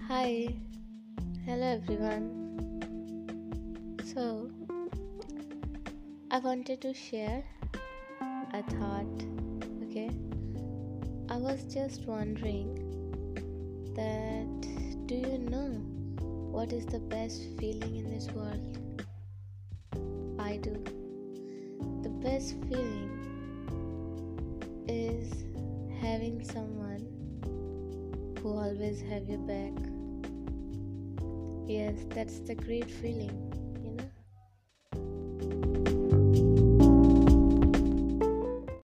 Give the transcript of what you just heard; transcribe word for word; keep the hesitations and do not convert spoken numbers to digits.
Hi, hello everyone. So, I wanted to share a thought. Okay, I was just wondering that do you know what is the best feeling in this world? I do. The best feeling is having someone who always have your back. Yes, that's the great feeling.